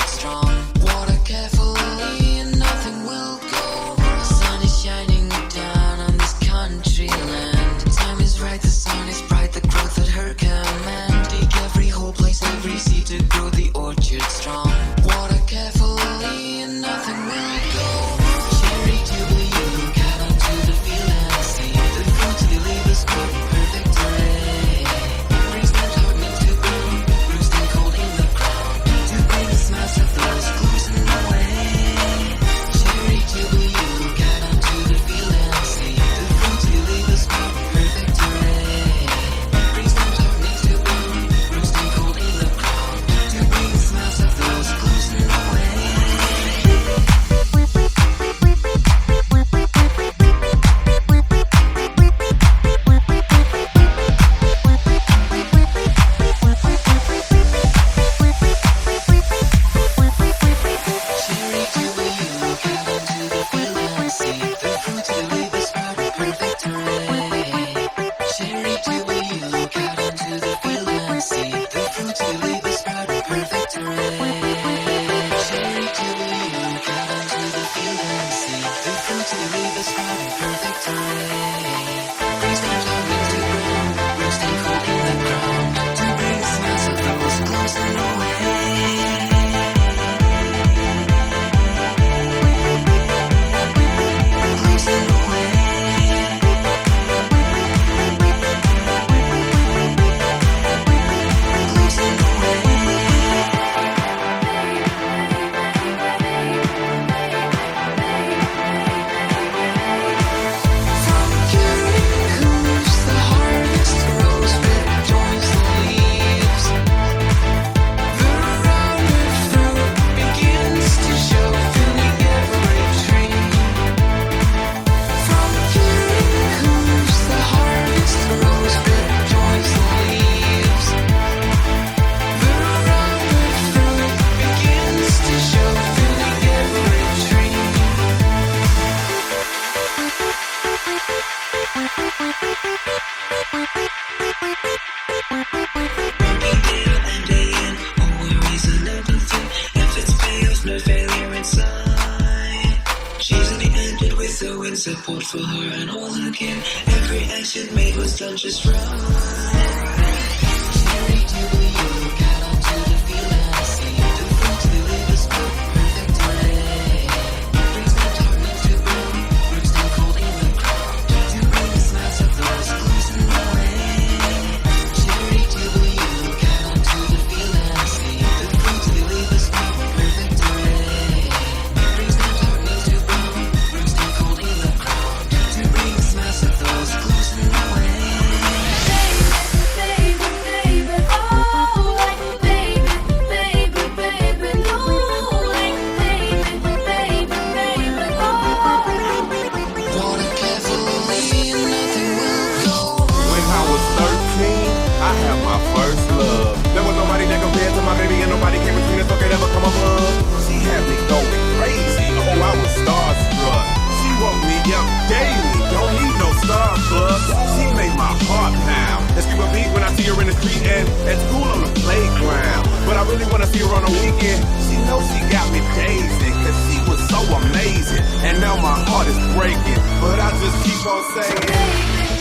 orchard strong. Water carefully and nothing will go wrong. The sun is shining down on this country land. The time is right, the sun is bright, the growth at her command. Dig every hole, place every seed to grow the orchard strong. Water carefully and nothing will go wrong. Cherry jubilee, look out onto the field and see the fruit to leave us perfect array. Brings them darkness to bloom, roots and cold in the ground, to bring the smiles of those clues in the way. Cherry jubilee, look out onto the field and see the fruit to leave us perfect array. Brings them darkness to bloom, roots and cold in the ground, to bring the smiles of those clues in the way. Cherry jubilee, look out onto the field and see the fruit to leave us perfect array. Cherry jubilee, look out onto the field and see the fruit to leave us perfect array. Cherry jubilee, look out onto the field and see the fruit to leave us perfect array. Brings them darkness to bloom, roots and cold in the ground, to bring the smiles of those close and away. Close and away. Close and From curing hooves, the harvest grows with joyful leaves. The rounded fruit begins to show, filling every tree. From curing hooves, the harvest grows with joyful leaves. The rounded fruit begins to show, filling every tree. Working day out and day in, all worries are never thing. If it's chaos, no failure inside. She's only ended with the wind, support for her and all her kin. Every action made was done just right. Cherry jubilee, look out onto the field and see the fruit to leave us perfect array. Brings them darkness to bloom, roots and cold in the ground, to bring the smiles of those clues in the way. Cherry jubilee, look out onto the field and see the fruit to leave us perfect array. Brings them darkness to bloom, roots and cold in the ground, to bring the smiles of those clues in the way. Water carefully and nothing will go wrong. When I was 13, I had my first love. There was nobody that compared to my baby, and nobody came between us or could ever come above. She had me going crazy, oh, I was starstruck. She woke me up daily, don't need no Starbucks. She made my heart pound. And skip a beat when I see her in the street and at school on the playground. But I really wanna see her on the weekend. She knows she got me dazing, cause she was so amazing. And now my heart is breaking, but I just keep on saying.